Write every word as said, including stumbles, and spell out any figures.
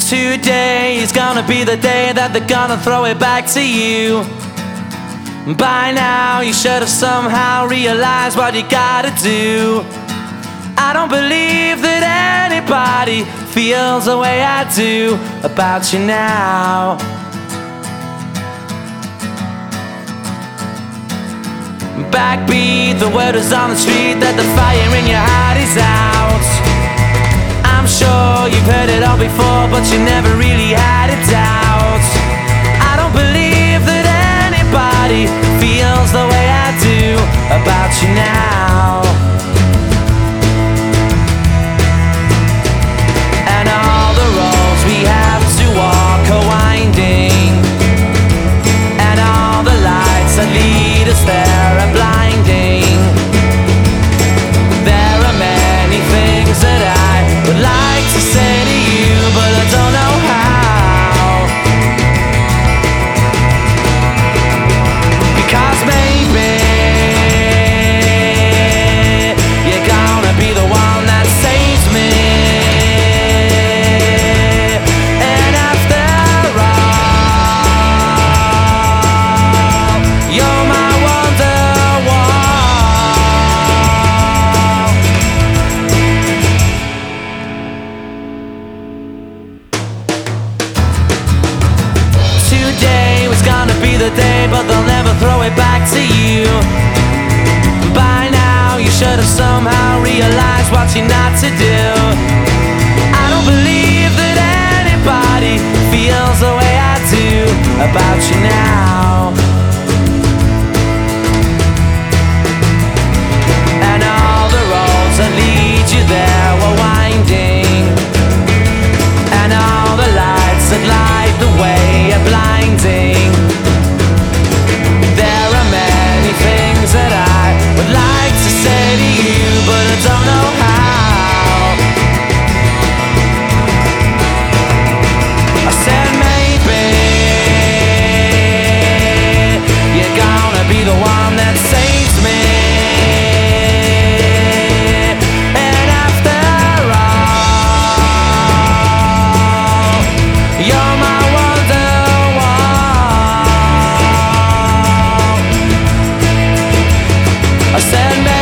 Today is gonna be the day that they're gonna throw it back to you. By now you should have somehow realized what you gotta do. I don't believe that anybody feels the way I do about you now. Backbeat, the word is on the street that the fire in your heart is out. I'm sure you've heard it all before, but you never really had a doubt. I don't believe that anybody feels the way I do about you now. And all the roads we have to walk are winding, and all the lights that lead us there are blinding. There are many things that I would like to say to you, but I don't know how. Because maybe you're gonna be the one that saves me. And after all, you're my wonderwall. Today was gonna be the day, but they'll never throw it back to you. By now you should have somehow realized what you're not to do. I don't believe that anybody feels the way I do about you now. And all the roads that lead you there were winding, and all the lights that light the way are blinding. There are many things that I would like to say to you, but I don't know how. I said maybe you're gonna be the one that saves me. And after all, you're my wonderwall. I said